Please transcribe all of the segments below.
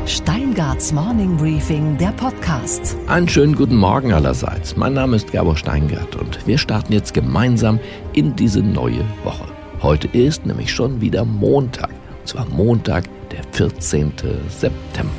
Steingarts Morning Briefing, der Podcast. Einen schönen guten Morgen allerseits. Mein Name ist Gabor Steingart und wir starten jetzt gemeinsam in diese neue Woche. Heute ist nämlich schon wieder Montag, und zwar Montag, der 14. September.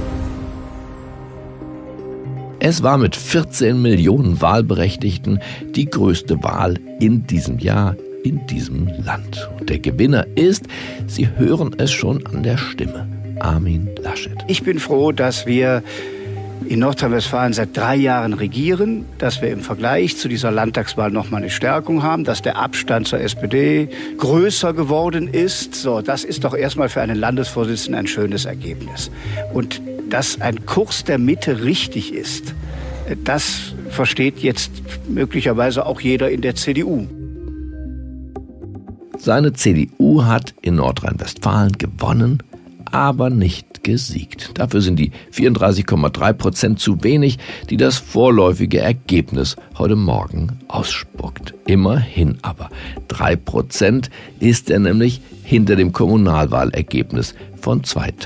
Es war mit 14 Millionen Wahlberechtigten die größte Wahl in diesem Jahr in diesem Land. Und der Gewinner ist, Sie hören es schon an der Stimme, Armin Laschet. Ich bin froh, dass wir in Nordrhein-Westfalen seit 3 Jahren regieren, dass wir im Vergleich zu dieser Landtagswahl nochmal eine Stärkung haben, dass der Abstand zur SPD größer geworden ist. So, das ist doch erstmal für einen Landesvorsitzenden ein schönes Ergebnis. Und dass ein Kurs der Mitte richtig ist, das versteht jetzt möglicherweise auch jeder in der CDU. Seine CDU hat in Nordrhein-Westfalen gewonnen, aber nicht gesiegt. Dafür sind die 34,3% zu wenig, die das vorläufige Ergebnis heute Morgen ausspuckt. Immerhin aber 3% ist er nämlich hinter dem Kommunalwahlergebnis von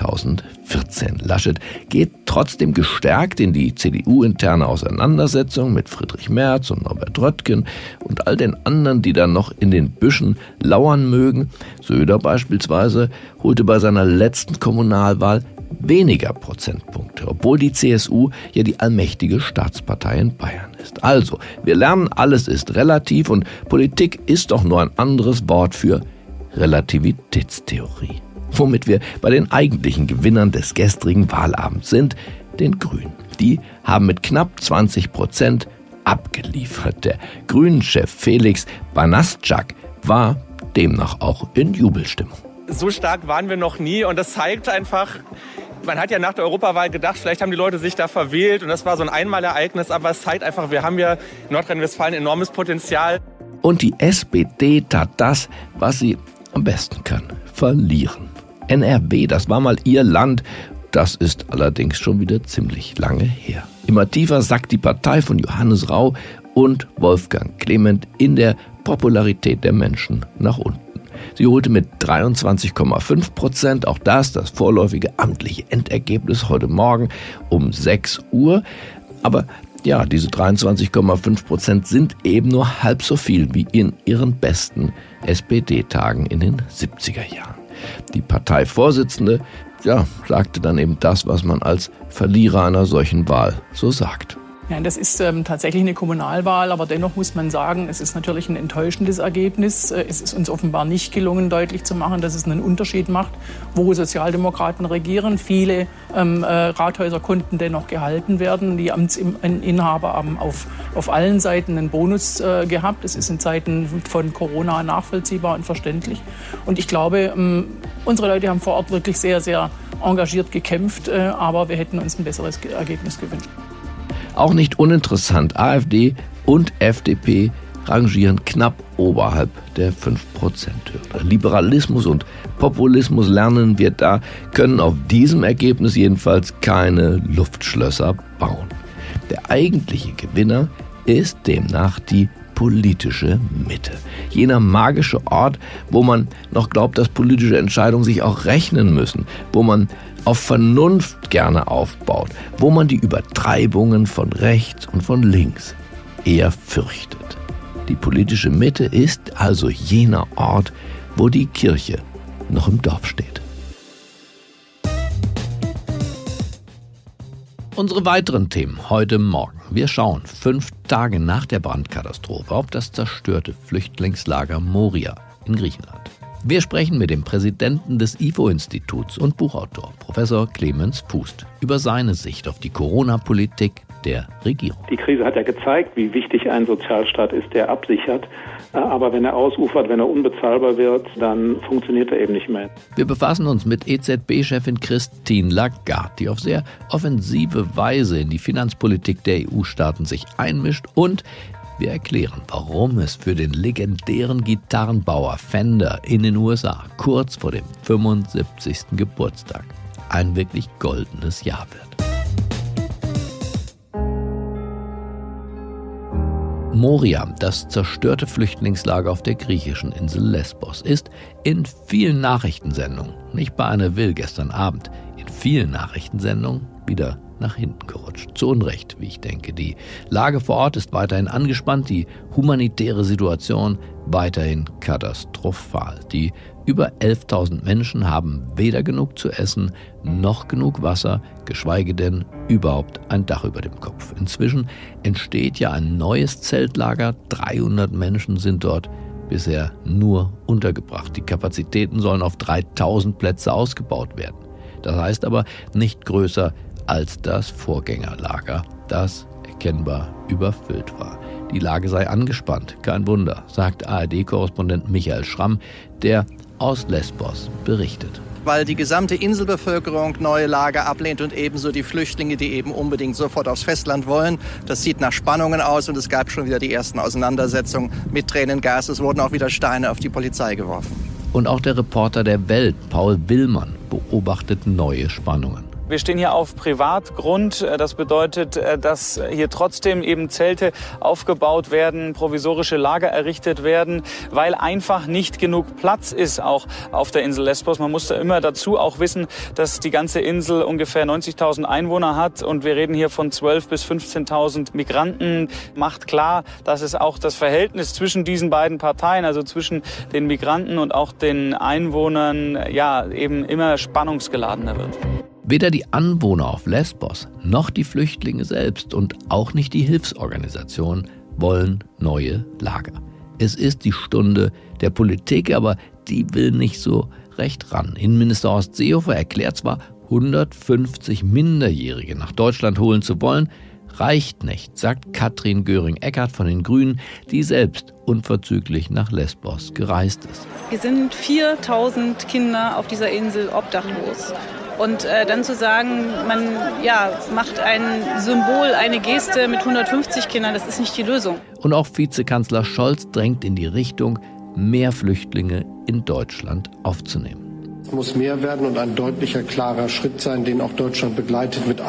2014. Laschet geht trotzdem gestärkt in die CDU-interne Auseinandersetzung mit Friedrich Merz und Norbert Röttgen und all den anderen, die dann noch in den Büschen lauern mögen. Söder beispielsweise holte bei seiner letzten Kommunalwahl weniger Prozentpunkte, obwohl die CSU ja die allmächtige Staatspartei in Bayern ist. Also, wir lernen, alles ist relativ und Politik ist doch nur ein anderes Wort für Relativitätstheorie. Womit wir bei den eigentlichen Gewinnern des gestrigen Wahlabends sind, den Grünen. Die haben mit knapp 20% abgeliefert. Der Grünen-Chef Felix Banaszak war demnach auch in Jubelstimmung. So stark waren wir noch nie und das zeigt einfach, man hat ja nach der Europawahl gedacht, vielleicht haben die Leute sich da verwählt und das war so ein Einmalereignis, aber es zeigt einfach, wir haben ja in Nordrhein-Westfalen enormes Potenzial. Und die SPD tat das, was sie am besten kann: verlieren. NRW, das war mal ihr Land, das ist allerdings schon wieder ziemlich lange her. Immer tiefer sackt die Partei von Johannes Rau und Wolfgang Clement in der Popularität der Menschen nach unten. Sie holte mit 23,5%, auch das vorläufige amtliche Endergebnis heute Morgen um 6 Uhr. Aber ja, diese 23,5% sind eben nur halb so viel wie in ihren besten SPD-Tagen in den 70er Jahren. Die Parteivorsitzende, sagte dann eben das, was man als Verlierer einer solchen Wahl so sagt. Ja, das ist tatsächlich eine Kommunalwahl, aber dennoch muss man sagen, es ist natürlich ein enttäuschendes Ergebnis. Es ist uns offenbar nicht gelungen, deutlich zu machen, dass es einen Unterschied macht, wo Sozialdemokraten regieren. Viele Rathäuser konnten dennoch gehalten werden. Die Amtsinhaber haben auf allen Seiten einen Bonus gehabt. Es ist in Zeiten von Corona nachvollziehbar und verständlich. Und ich glaube, unsere Leute haben vor Ort wirklich sehr, sehr engagiert gekämpft, aber wir hätten uns ein besseres Ergebnis gewünscht. Auch nicht uninteressant, AfD und FDP rangieren knapp oberhalb der 5%-Hürde. Liberalismus und Populismus, lernen wir da, können auf diesem Ergebnis jedenfalls keine Luftschlösser bauen. Der eigentliche Gewinner ist demnach die politische Mitte. Jener magische Ort, wo man noch glaubt, dass politische Entscheidungen sich auch rechnen müssen, wo man auf Vernunft gerne aufbaut, wo man die Übertreibungen von rechts und von links eher fürchtet. Die politische Mitte ist also jener Ort, wo die Kirche noch im Dorf steht. Unsere weiteren Themen heute Morgen. Wir schauen 5 Tage nach der Brandkatastrophe auf das zerstörte Flüchtlingslager Moria in Griechenland. Wir sprechen mit dem Präsidenten des IFO-Instituts und Buchautor, Professor Clemens Fuest, über seine Sicht auf die Corona-Politik der Regierung. Die Krise hat ja gezeigt, wie wichtig ein Sozialstaat ist, der absichert. Aber wenn er ausufert, wenn er unbezahlbar wird, dann funktioniert er eben nicht mehr. Wir befassen uns mit EZB-Chefin Christine Lagarde, die auf sehr offensive Weise in die Finanzpolitik der EU-Staaten sich einmischt, und wir erklären, warum es für den legendären Gitarrenbauer Fender in den USA kurz vor dem 75. Geburtstag ein wirklich goldenes Jahr wird. Moria, das zerstörte Flüchtlingslager auf der griechischen Insel Lesbos, ist in vielen Nachrichtensendungen, nicht bei Anne Will gestern Abend, in vielen Nachrichtensendungen wieder nach hinten gerutscht. Zu Unrecht, wie ich denke. Die Lage vor Ort ist weiterhin angespannt, die humanitäre Situation weiterhin katastrophal. Die über 11.000 Menschen haben weder genug zu essen, noch genug Wasser, geschweige denn überhaupt ein Dach über dem Kopf. Inzwischen entsteht ja ein neues Zeltlager. 300 Menschen sind dort bisher nur untergebracht. Die Kapazitäten sollen auf 3.000 Plätze ausgebaut werden. Das heißt aber nicht größer als das Vorgängerlager, das erkennbar überfüllt war. Die Lage sei angespannt, kein Wunder, sagt ARD-Korrespondent Michael Schramm, der aus Lesbos berichtet. Weil die gesamte Inselbevölkerung neue Lager ablehnt und ebenso die Flüchtlinge, die eben unbedingt sofort aufs Festland wollen. Das sieht nach Spannungen aus und es gab schon wieder die ersten Auseinandersetzungen mit Tränengas. Es wurden auch wieder Steine auf die Polizei geworfen. Und auch der Reporter der Welt, Paul Willmann, beobachtet neue Spannungen. Wir stehen hier auf Privatgrund. Das bedeutet, dass hier trotzdem eben Zelte aufgebaut werden, provisorische Lager errichtet werden, weil einfach nicht genug Platz ist auch auf der Insel Lesbos. Man muss da immer dazu auch wissen, dass die ganze Insel ungefähr 90.000 Einwohner hat und wir reden hier von 12.000 bis 15.000 Migranten. Macht klar, dass es auch das Verhältnis zwischen diesen beiden Parteien, also zwischen den Migranten und auch den Einwohnern, ja, eben immer spannungsgeladener wird. Weder die Anwohner auf Lesbos noch die Flüchtlinge selbst und auch nicht die Hilfsorganisationen wollen neue Lager. Es ist die Stunde der Politik, aber die will nicht so recht ran. Innenminister Horst Seehofer erklärt zwar, 150 Minderjährige nach Deutschland holen zu wollen, reicht nicht, sagt Katrin Göring-Eckardt von den Grünen, die selbst unverzüglich nach Lesbos gereist ist. Wir sind 4.000 Kinder auf dieser Insel obdachlos. Und dann zu sagen, man macht ein Symbol, eine Geste mit 150 Kindern, das ist nicht die Lösung. Und auch Vizekanzler Scholz drängt in die Richtung, mehr Flüchtlinge in Deutschland aufzunehmen. Es muss mehr werden und ein deutlicher, klarer Schritt sein, den auch Deutschland begleitet mit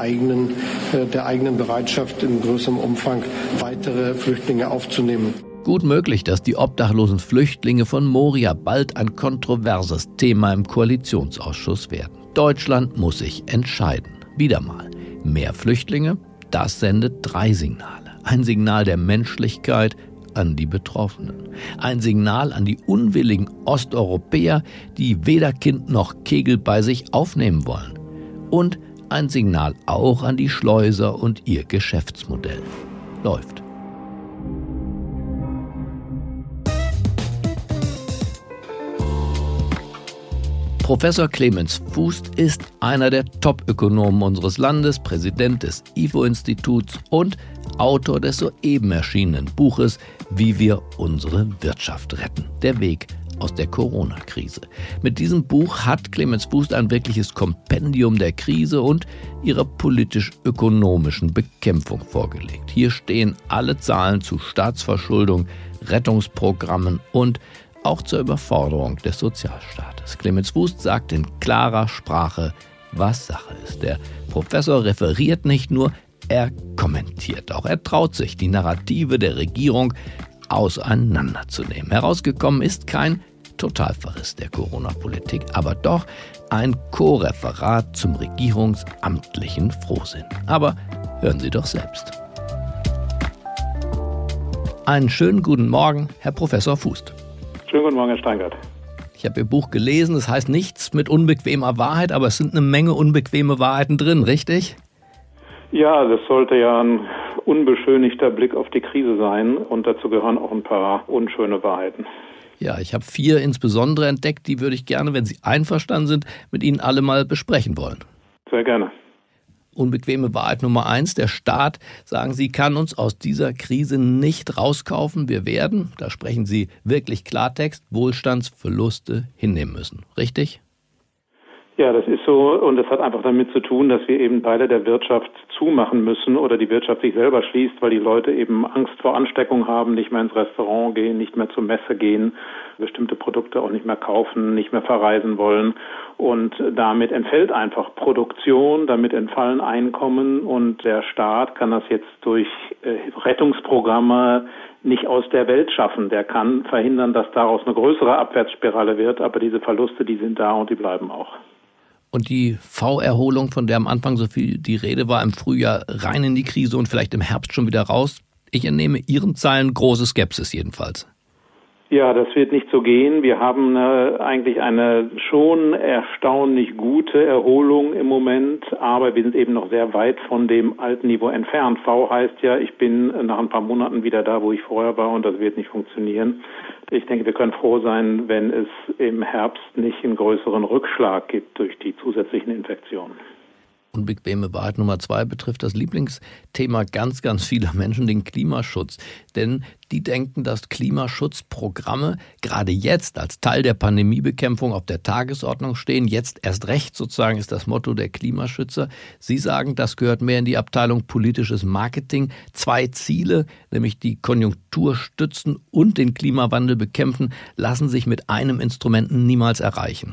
der eigenen Bereitschaft in größerem Umfang weitere Flüchtlinge aufzunehmen. Gut möglich, dass die obdachlosen Flüchtlinge von Moria bald ein kontroverses Thema im Koalitionsausschuss werden. Deutschland muss sich entscheiden. Wieder mal. Mehr Flüchtlinge? Das sendet 3 Signale. Ein Signal der Menschlichkeit an die Betroffenen. Ein Signal an die unwilligen Osteuropäer, die weder Kind noch Kegel bei sich aufnehmen wollen. Und ein Signal auch an die Schleuser und ihr Geschäftsmodell. Läuft. Professor Clemens Fußt ist einer der Top-Ökonomen unseres Landes, Präsident des IFO-Instituts und Autor des soeben erschienenen Buches Wie wir unsere Wirtschaft retten. Der Weg aus der Corona-Krise. Mit diesem Buch hat Clemens Fußt ein wirkliches Kompendium der Krise und ihrer politisch-ökonomischen Bekämpfung vorgelegt. Hier stehen alle Zahlen zu Staatsverschuldung, Rettungsprogrammen und auch zur Überforderung des Sozialstaates. Clemens Fußt sagt in klarer Sprache, was Sache ist. Der Professor referiert nicht nur, er kommentiert auch. Er traut sich, die Narrative der Regierung auseinanderzunehmen. Herausgekommen ist kein Totalverriss der Corona-Politik, aber doch ein Co-Referat zum regierungsamtlichen Frohsinn. Aber hören Sie doch selbst. Einen schönen guten Morgen, Herr Professor Fußt. Schönen guten Morgen, Herr Steingart. Ich habe Ihr Buch gelesen, das heißt nichts mit unbequemer Wahrheit, aber es sind eine Menge unbequeme Wahrheiten drin, richtig? Ja, das sollte ja ein unbeschönigter Blick auf die Krise sein und dazu gehören auch ein paar unschöne Wahrheiten. Ja, ich habe 4 insbesondere entdeckt, die würde ich gerne, wenn Sie einverstanden sind, mit Ihnen alle mal besprechen wollen. Sehr gerne. Unbequeme Wahrheit Nummer 1, der Staat, sagen Sie, kann uns aus dieser Krise nicht rauskaufen. Wir werden, da sprechen Sie wirklich Klartext, Wohlstandsverluste hinnehmen müssen. Richtig? Ja, das ist so und das hat einfach damit zu tun, dass wir eben Teile der Wirtschaft zumachen müssen oder die Wirtschaft sich selber schließt, weil die Leute eben Angst vor Ansteckung haben, nicht mehr ins Restaurant gehen, nicht mehr zur Messe gehen, bestimmte Produkte auch nicht mehr kaufen, nicht mehr verreisen wollen und damit entfällt einfach Produktion, damit entfallen Einkommen und der Staat kann das jetzt durch Rettungsprogramme nicht aus der Welt schaffen. Der kann verhindern, dass daraus eine größere Abwärtsspirale wird, aber diese Verluste, die sind da und die bleiben auch. Und die V-Erholung, von der am Anfang so viel die Rede war, im Frühjahr rein in die Krise und vielleicht im Herbst schon wieder raus. Ich entnehme Ihren Zeilen große Skepsis jedenfalls. Ja, das wird nicht so gehen. Wir haben eigentlich eine schon erstaunlich gute Erholung im Moment, aber wir sind eben noch sehr weit von dem alten Niveau entfernt. V heißt ja, ich bin nach ein paar Monaten wieder da, wo ich vorher war, und das wird nicht funktionieren. Ich denke, wir können froh sein, wenn es im Herbst nicht einen größeren Rückschlag gibt durch die zusätzlichen Infektionen. Unbequeme Wahrheit Nummer 2 betrifft das Lieblingsthema ganz, ganz vieler Menschen, den Klimaschutz. Denn die denken, dass Klimaschutzprogramme gerade jetzt als Teil der Pandemiebekämpfung auf der Tagesordnung stehen. Jetzt erst recht sozusagen ist das Motto der Klimaschützer. Sie sagen, das gehört mehr in die Abteilung politisches Marketing. 2 Ziele, nämlich die Konjunktur stützen und den Klimawandel bekämpfen, lassen sich mit einem Instrument niemals erreichen.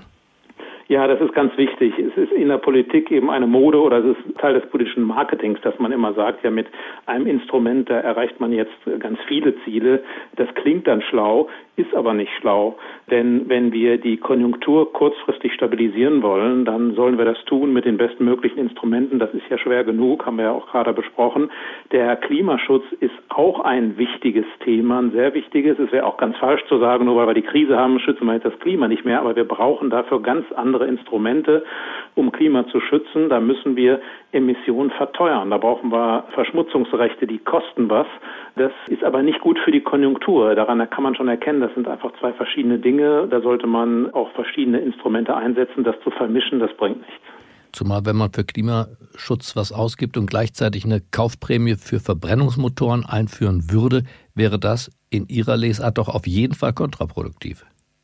Ja, das ist ganz wichtig. Es ist in der Politik eben eine Mode oder es ist Teil des politischen Marketings, dass man immer sagt, ja, mit einem Instrument, da erreicht man jetzt ganz viele Ziele. Das klingt dann schlau, ist aber nicht schlau. Denn wenn wir die Konjunktur kurzfristig stabilisieren wollen, dann sollen wir das tun mit den bestmöglichen Instrumenten. Das ist ja schwer genug, haben wir ja auch gerade besprochen. Der Klimaschutz ist auch ein wichtiges Thema, ein sehr wichtiges. Es wäre auch ganz falsch zu sagen, nur weil wir die Krise haben, schützen wir jetzt das Klima nicht mehr. Aber wir brauchen dafür ganz andere Instrumente, um Klima zu schützen. Da müssen wir Emissionen verteuern. Da brauchen wir Verschmutzungsrechte, die kosten was. Das ist aber nicht gut für die Konjunktur. Daran kann man schon erkennen, das sind einfach 2 verschiedene Dinge. Da sollte man auch verschiedene Instrumente einsetzen. Das zu vermischen, das bringt nichts. Zumal wenn man für Klimaschutz was ausgibt und gleichzeitig eine Kaufprämie für Verbrennungsmotoren einführen würde, wäre das in Ihrer Lesart doch auf jeden Fall kontraproduktiv.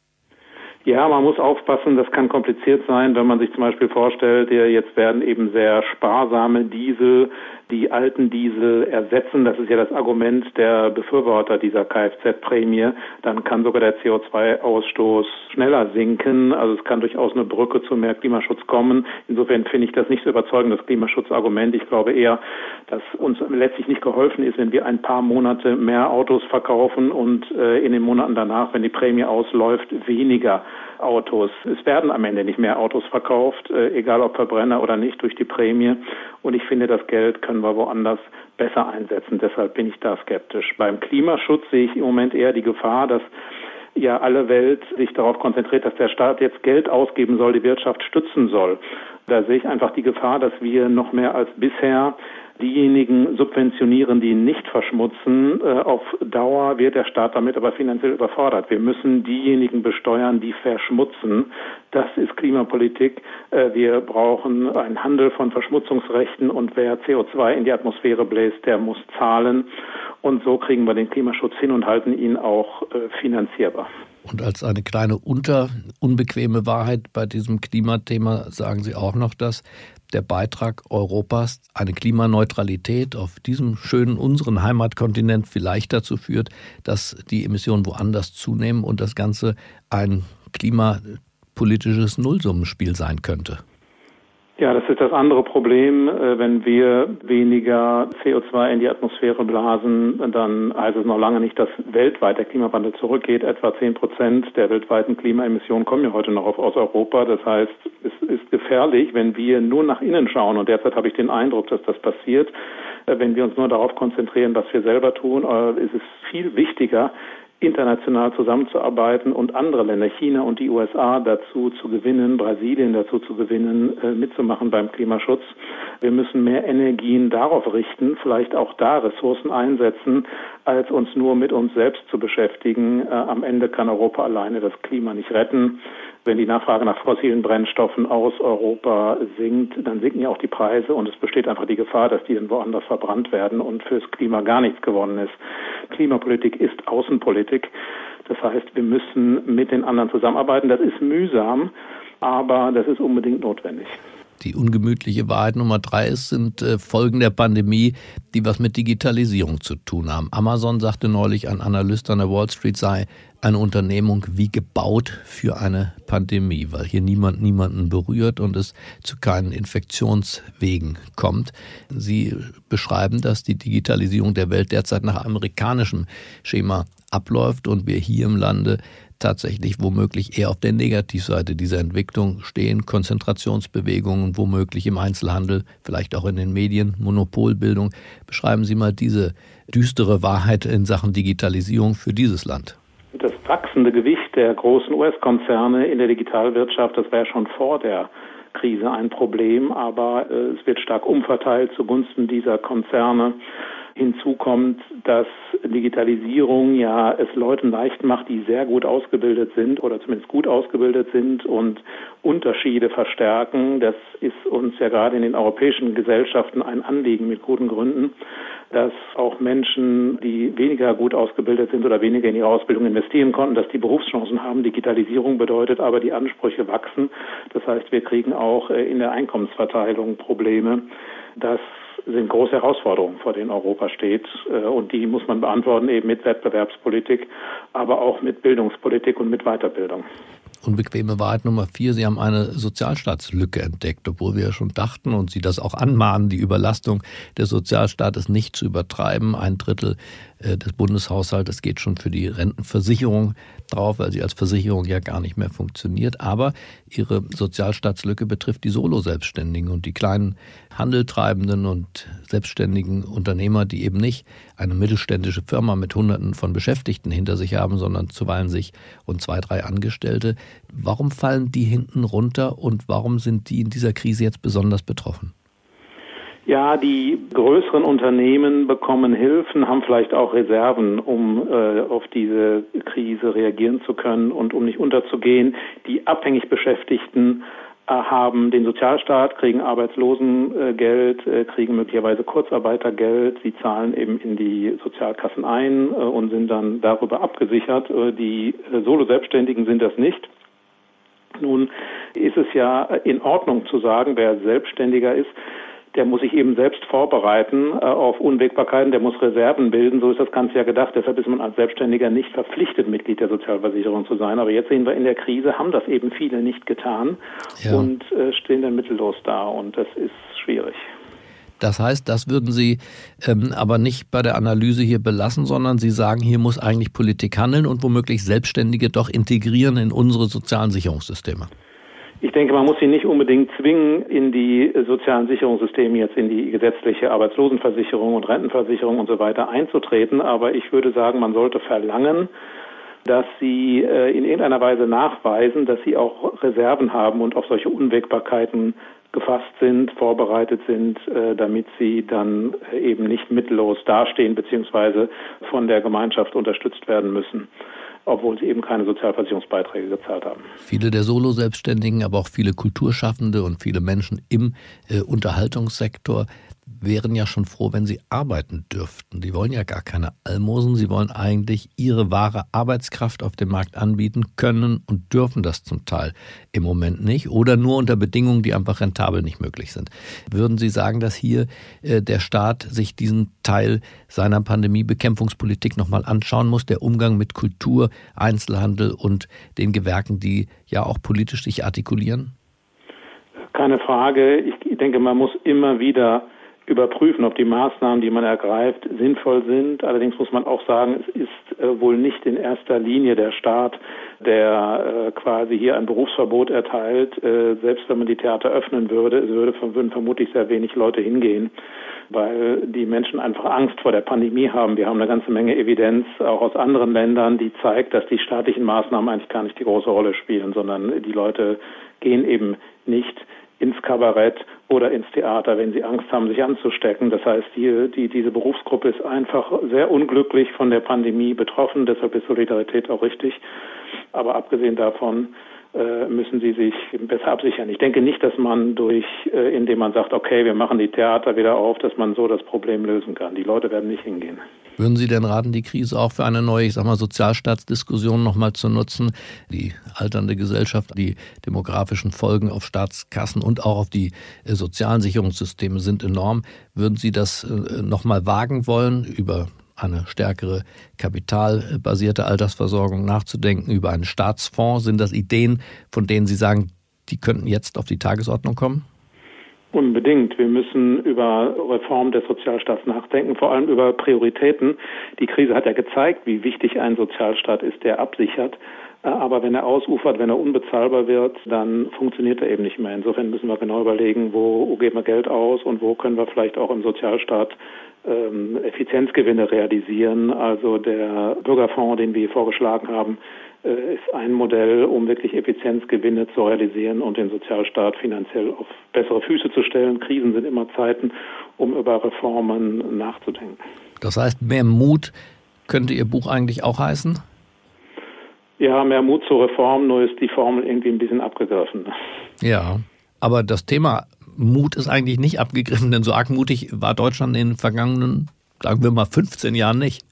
Ja, man muss aufpassen, das kann kompliziert sein, wenn man sich zum Beispiel vorstellt, jetzt werden eben sehr sparsame Diesel die alten Diesel ersetzen. Das ist ja das Argument der Befürworter dieser Kfz-Prämie. Dann kann sogar der CO2-Ausstoß schneller sinken. Also es kann durchaus eine Brücke zu mehr Klimaschutz kommen. Insofern finde ich das nicht so überzeugend, das Klimaschutzargument. Ich glaube eher, dass uns letztlich nicht geholfen ist, wenn wir ein paar Monate mehr Autos verkaufen und in den Monaten danach, wenn die Prämie ausläuft, weniger Autos. Es werden am Ende nicht mehr Autos verkauft, egal ob Verbrenner oder nicht, durch die Prämie. Und ich finde, das Geld können wir woanders besser einsetzen. Deshalb bin ich da skeptisch. Beim Klimaschutz sehe ich im Moment eher die Gefahr, dass ja alle Welt sich darauf konzentriert, dass der Staat jetzt Geld ausgeben soll, die Wirtschaft stützen soll. Da sehe ich einfach die Gefahr, dass wir noch mehr als bisher diejenigen subventionieren, die nicht verschmutzen. Auf Dauer wird der Staat damit aber finanziell überfordert. Wir müssen diejenigen besteuern, die verschmutzen. Das ist Klimapolitik. Wir brauchen einen Handel von Verschmutzungsrechten und wer CO2 in die Atmosphäre bläst, der muss zahlen. Und so kriegen wir den Klimaschutz hin und halten ihn auch finanzierbar. Und als eine kleine unbequeme Wahrheit bei diesem Klimathema sagen Sie auch noch, dass der Beitrag Europas, eine Klimaneutralität auf diesem schönen, unseren Heimatkontinent vielleicht dazu führt, dass die Emissionen woanders zunehmen und das Ganze ein klimapolitisches Nullsummenspiel sein könnte. Ja, das ist das andere Problem. Wenn wir weniger CO2 in die Atmosphäre blasen, dann heißt es noch lange nicht, dass weltweit der Klimawandel zurückgeht. Etwa 10% der weltweiten Klimaemissionen kommen ja heute noch aus Europa. Das heißt, es ist gefährlich, wenn wir nur nach innen schauen. Und derzeit habe ich den Eindruck, dass das passiert. Wenn wir uns nur darauf konzentrieren, was wir selber tun, ist es viel wichtiger, international zusammenzuarbeiten und andere Länder, China und die USA, dazu zu gewinnen, Brasilien dazu zu gewinnen, mitzumachen beim Klimaschutz. Wir müssen mehr Energien darauf richten, vielleicht auch da Ressourcen einsetzen, als uns nur mit uns selbst zu beschäftigen. Am Ende kann Europa alleine das Klima nicht retten. Wenn die Nachfrage nach fossilen Brennstoffen aus Europa sinkt, dann sinken ja auch die Preise und es besteht einfach die Gefahr, dass die dann woanders verbrannt werden und fürs Klima gar nichts gewonnen ist. Klimapolitik ist Außenpolitik. Das heißt, wir müssen mit den anderen zusammenarbeiten. Das ist mühsam, aber das ist unbedingt notwendig. Die ungemütliche Wahrheit Nummer 3 sind Folgen der Pandemie, die was mit Digitalisierung zu tun haben. Amazon sagte neulich, ein Analyst an der Wall Street sei eine Unternehmung wie gebaut für eine Pandemie, weil hier niemand niemanden berührt und es zu keinen Infektionswegen kommt. Sie beschreiben, dass die Digitalisierung der Welt derzeit nach amerikanischem Schema abläuft und wir hier im Lande tatsächlich womöglich eher auf der Negativseite dieser Entwicklung stehen. Konzentrationsbewegungen, womöglich im Einzelhandel, vielleicht auch in den Medien, Monopolbildung. Beschreiben Sie mal diese düstere Wahrheit in Sachen Digitalisierung für dieses Land. Das wachsende Gewicht der großen US-Konzerne in der Digitalwirtschaft, das war ja schon vor der Krise ein Problem, aber es wird stark umverteilt zugunsten dieser Konzerne. Hinzu kommt, dass Digitalisierung ja es Leuten leicht macht, die sehr gut ausgebildet sind oder zumindest gut ausgebildet sind und Unterschiede verstärken. Das ist uns ja gerade in den europäischen Gesellschaften ein Anliegen mit guten Gründen, dass auch Menschen, die weniger gut ausgebildet sind oder weniger in ihre Ausbildung investieren konnten, dass die Berufschancen haben. Digitalisierung bedeutet aber, die Ansprüche wachsen. Das heißt, wir kriegen auch in der Einkommensverteilung Probleme. Das sind große Herausforderungen, vor denen Europa steht. Und die muss man beantworten eben mit Wettbewerbspolitik, aber auch mit Bildungspolitik und mit Weiterbildung. Unbequeme Wahrheit Nummer 4, Sie haben eine Sozialstaatslücke entdeckt, obwohl wir ja schon dachten und Sie das auch anmahnen, die Überlastung des Sozialstaates nicht zu übertreiben. 1/3 des Bundeshaushaltes geht schon für die Rentenversicherung drauf, weil sie als Versicherung ja gar nicht mehr funktioniert. Aber Ihre Sozialstaatslücke betrifft die Solo-Selbstständigen und die kleinen Handeltreibenden und selbstständigen Unternehmer, die eben nicht eine mittelständische Firma mit Hunderten von Beschäftigten hinter sich haben, sondern zuweilen sich und 2, 3 Angestellte. Warum fallen die hinten runter und warum sind die in dieser Krise jetzt besonders betroffen? Ja, die größeren Unternehmen bekommen Hilfen, haben vielleicht auch Reserven, um auf diese Krise reagieren zu können und um nicht unterzugehen. Die abhängig Beschäftigten haben den Sozialstaat, kriegen Arbeitslosengeld, kriegen möglicherweise Kurzarbeitergeld. Sie zahlen eben in die Sozialkassen ein und sind dann darüber abgesichert. Die Solo-Selbstständigen sind das nicht. Nun ist es ja in Ordnung zu sagen, wer Selbstständiger ist, der muss sich eben selbst vorbereiten auf Unwägbarkeiten, der muss Reserven bilden. So ist das Ganze ja gedacht. Deshalb ist man als Selbstständiger nicht verpflichtet, Mitglied der Sozialversicherung zu sein. Aber jetzt sehen wir in der Krise, haben das eben viele nicht getan und stehen dann mittellos da. Und das ist schwierig. Das heißt, das würden Sie aber nicht bei der Analyse hier belassen, sondern Sie sagen, hier muss eigentlich Politik handeln und womöglich Selbstständige doch integrieren in unsere sozialen Sicherungssysteme. Ich denke, man muss sie nicht unbedingt zwingen, in die sozialen Sicherungssysteme, jetzt in die gesetzliche Arbeitslosenversicherung und Rentenversicherung und so weiter einzutreten. Aber ich würde sagen, man sollte verlangen, dass sie in irgendeiner Weise nachweisen, dass sie auch Reserven haben und auf solche Unwägbarkeiten gefasst sind, vorbereitet sind, damit sie dann eben nicht mittellos dastehen bzw. von der Gemeinschaft unterstützt werden müssen, obwohl sie eben keine Sozialversicherungsbeiträge gezahlt haben. Viele der Solo-Selbstständigen, aber auch viele Kulturschaffende und viele Menschen im Unterhaltungssektor wären ja schon froh, wenn sie arbeiten dürften. Die wollen ja gar keine Almosen, sie wollen eigentlich ihre wahre Arbeitskraft auf dem Markt anbieten können und dürfen das zum Teil im Moment nicht oder nur unter Bedingungen, die einfach rentabel nicht möglich sind. Würden Sie sagen, dass hier der Staat sich diesen Teil seiner Pandemiebekämpfungspolitik nochmal anschauen muss, der Umgang mit Kultur, Einzelhandel und den Gewerken, die ja auch politisch sich artikulieren? Keine Frage. Ich denke, man muss immer wieder überprüfen, ob die Maßnahmen, die man ergreift, sinnvoll sind. Allerdings muss man auch sagen, es ist wohl nicht in erster Linie der Staat, der quasi hier ein Berufsverbot erteilt. Selbst wenn man die Theater öffnen würde, würden vermutlich sehr wenig Leute hingehen, weil die Menschen einfach Angst vor der Pandemie haben. Wir haben eine ganze Menge Evidenz, auch aus anderen Ländern, die zeigt, dass die staatlichen Maßnahmen eigentlich gar nicht die große Rolle spielen, sondern die Leute gehen eben nicht ins Kabarett oder ins Theater, wenn sie Angst haben, sich anzustecken. Das heißt, diese Berufsgruppe ist einfach sehr unglücklich von der Pandemie betroffen. Deshalb ist Solidarität auch richtig. Aber abgesehen davon müssen sie sich besser absichern. Ich denke nicht, dass man indem man sagt, okay, wir machen die Theater wieder auf, dass man so das Problem lösen kann. Die Leute werden nicht hingehen. Würden Sie denn raten, die Krise auch für eine neue, Sozialstaatsdiskussion nochmal zu nutzen? Die alternde Gesellschaft, die demografischen Folgen auf Staatskassen und auch auf die sozialen Sicherungssysteme sind enorm. Würden Sie das nochmal wagen wollen, über eine stärkere kapitalbasierte Altersversorgung nachzudenken, über einen Staatsfonds? Sind das Ideen, von denen Sie sagen, die könnten jetzt auf die Tagesordnung kommen? Unbedingt. Wir müssen über Reform des Sozialstaats nachdenken, vor allem über Prioritäten. Die Krise hat ja gezeigt, wie wichtig ein Sozialstaat ist, der absichert. Aber wenn er ausufert, wenn er unbezahlbar wird, dann funktioniert er eben nicht mehr. Insofern müssen wir genau überlegen, wo geben wir Geld aus und wo können wir vielleicht auch im Sozialstaat Effizienzgewinne realisieren. Also der Bürgerfonds, den wir vorgeschlagen haben, ist ein Modell, um wirklich Effizienzgewinne zu realisieren und den Sozialstaat finanziell auf bessere Füße zu stellen. Krisen sind immer Zeiten, um über Reformen nachzudenken. Das heißt, mehr Mut könnte Ihr Buch eigentlich auch heißen? Ja, mehr Mut zur Reform, nur ist die Formel irgendwie ein bisschen abgegriffen. Ja, aber das Thema Mut ist eigentlich nicht abgegriffen, denn so arg mutig war Deutschland in den vergangenen, sagen wir mal, 15 Jahren nicht.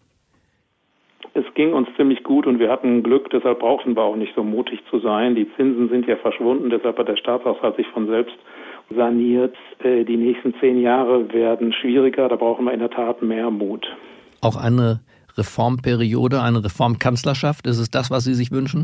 Es ging uns ziemlich gut und wir hatten Glück, deshalb brauchten wir auch nicht so mutig zu sein. Die Zinsen sind ja verschwunden, deshalb hat der Staatshaushalt sich von selbst saniert. Die nächsten 10 Jahre werden schwieriger, da brauchen wir in der Tat mehr Mut. Auch eine Reformperiode, eine Reformkanzlerschaft, ist es das, was Sie sich wünschen?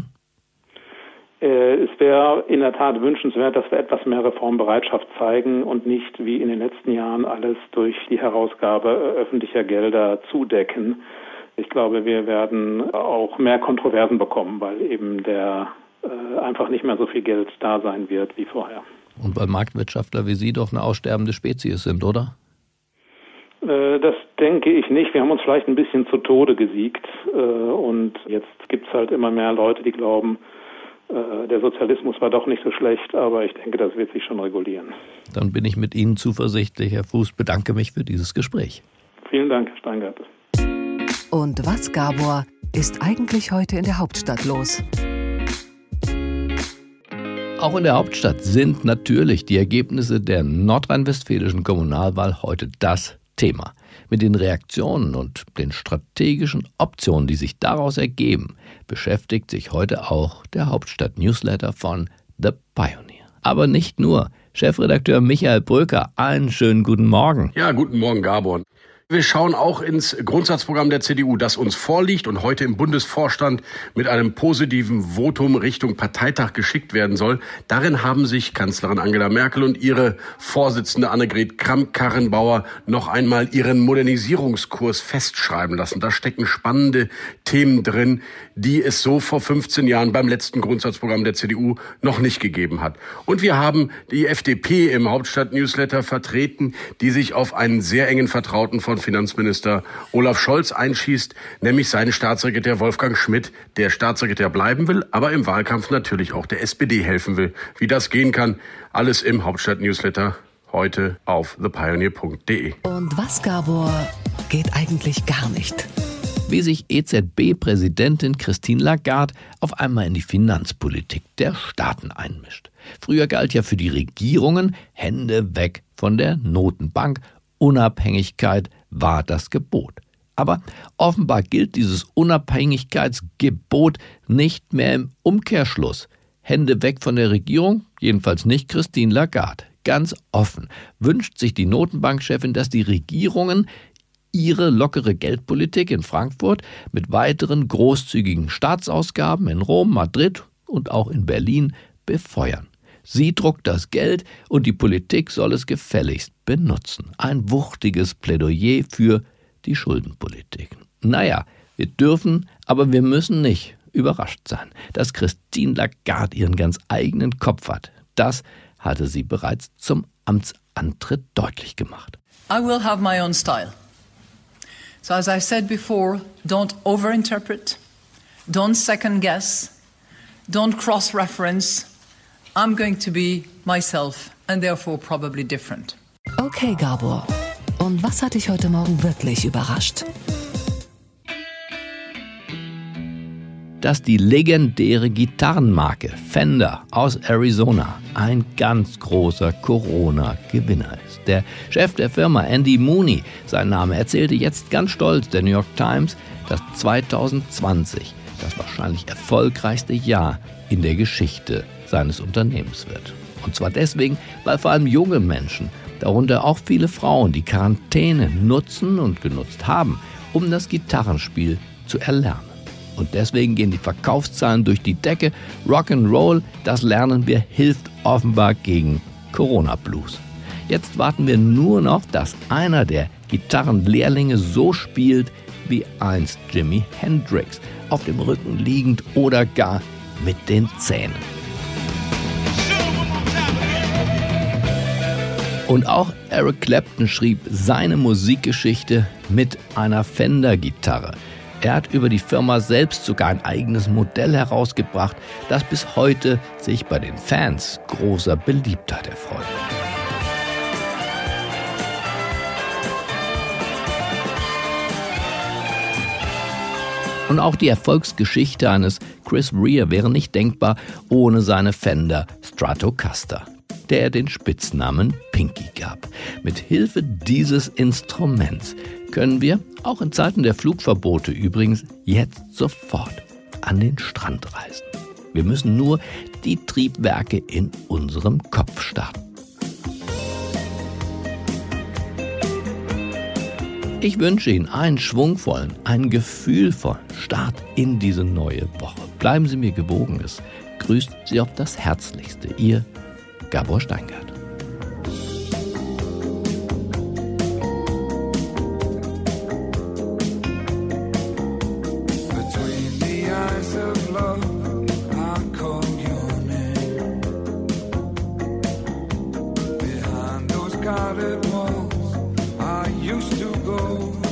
Es wäre in der Tat wünschenswert, dass wir etwas mehr Reformbereitschaft zeigen und nicht wie in den letzten Jahren alles durch die Herausgabe öffentlicher Gelder zudecken. Ich glaube, wir werden auch mehr Kontroversen bekommen, weil eben einfach nicht mehr so viel Geld da sein wird wie vorher. Und weil Marktwirtschaftler wie Sie doch eine aussterbende Spezies sind, oder? Das denke ich nicht. Wir haben uns vielleicht ein bisschen zu Tode gesiegt. Und jetzt gibt es halt immer mehr Leute, die glauben, der Sozialismus war doch nicht so schlecht. Aber ich denke, das wird sich schon regulieren. Dann bin ich mit Ihnen zuversichtlich, Herr Fuß. Bedanke mich für dieses Gespräch. Vielen Dank, Herr Steingart. Und was, Gabor, ist eigentlich heute in der Hauptstadt los? Auch in der Hauptstadt sind natürlich die Ergebnisse der nordrhein-westfälischen Kommunalwahl heute das Thema. Mit den Reaktionen und den strategischen Optionen, die sich daraus ergeben, beschäftigt sich heute auch der Hauptstadt-Newsletter von The Pioneer. Aber nicht nur. Chefredakteur Michael Bröker, einen schönen guten Morgen. Ja, guten Morgen, Gabor. Wir schauen auch ins Grundsatzprogramm der CDU, das uns vorliegt und heute im Bundesvorstand mit einem positiven Votum Richtung Parteitag geschickt werden soll. Darin haben sich Kanzlerin Angela Merkel und ihre Vorsitzende Annegret Kramp-Karrenbauer noch einmal ihren Modernisierungskurs festschreiben lassen. Da stecken spannende Themen drin, die es so vor 15 Jahren beim letzten Grundsatzprogramm der CDU noch nicht gegeben hat. Und wir haben die FDP im Hauptstadt-Newsletter vertreten, die sich auf einen sehr engen Vertrauten von Finanzminister Olaf Scholz einschießt, nämlich seinen Staatssekretär Wolfgang Schmidt, der Staatssekretär bleiben will, aber im Wahlkampf natürlich auch der SPD helfen will. Wie das gehen kann, alles im Hauptstadt-Newsletter heute auf thepioneer.de. Und was, Gabor, geht eigentlich gar nicht? Wie sich EZB-Präsidentin Christine Lagarde auf einmal in die Finanzpolitik der Staaten einmischt. Früher galt ja für die Regierungen Hände weg von der Notenbank. Unabhängigkeit war das Gebot. Aber offenbar gilt dieses Unabhängigkeitsgebot nicht mehr im Umkehrschluss. Hände weg von der Regierung, jedenfalls nicht Christine Lagarde. Ganz offen wünscht sich die Notenbankchefin, dass die Regierungen ihre lockere Geldpolitik in Frankfurt mit weiteren großzügigen Staatsausgaben in Rom, Madrid und auch in Berlin befeuern. Sie druckt das Geld und die Politik soll es gefälligst benutzen. Ein wuchtiges Plädoyer für die Schuldenpolitik. Naja, wir dürfen, aber wir müssen nicht überrascht sein, dass Christine Lagarde ihren ganz eigenen Kopf hat. Das hatte sie bereits zum Amtsantritt deutlich gemacht. I will have my own style. So as I said before, don't overinterpret, don't second guess, don't cross-reference. I'm going to be myself and therefore probably different. Okay, Gabor. Und was hat dich heute Morgen wirklich überrascht? dass die legendäre Gitarrenmarke Fender aus Arizona ein ganz großer Corona-Gewinner ist. Der Chef der Firma, Andy Mooney, sein Name, erzählte jetzt ganz stolz der New York Times, dass 2020 das wahrscheinlich erfolgreichste Jahr in der Geschichte seines Unternehmens wird. Und zwar deswegen, weil vor allem junge Menschen, darunter auch viele Frauen, die Quarantäne nutzen und genutzt haben, um das Gitarrenspiel zu erlernen. Und deswegen gehen die Verkaufszahlen durch die Decke. Rock'n'Roll, das lernen wir, hilft offenbar gegen Corona-Blues. Jetzt warten wir nur noch, dass einer der Gitarrenlehrlinge so spielt wie einst Jimi Hendrix, auf dem Rücken liegend oder gar mit den Zähnen. Und auch Eric Clapton schrieb seine Musikgeschichte mit einer Fender-Gitarre. Er hat über die Firma selbst sogar ein eigenes Modell herausgebracht, das bis heute sich bei den Fans großer Beliebtheit erfreut. Und auch die Erfolgsgeschichte eines Chris Rea wäre nicht denkbar ohne seine Fender Stratocaster, der er den Spitznamen Pinky gab. Mit Hilfe dieses Instruments können wir, auch in Zeiten der Flugverbote übrigens, jetzt sofort an den Strand reisen. Wir müssen nur die Triebwerke in unserem Kopf starten. Ich wünsche Ihnen einen schwungvollen, einen gefühlvollen Start in diese neue Woche. Bleiben Sie mir gewogen, es grüßt Sie auf das Herzlichste. Ihr Gabor Steingart. Between the eyes of love, I call your name. Behind those guarded walls, I used to go.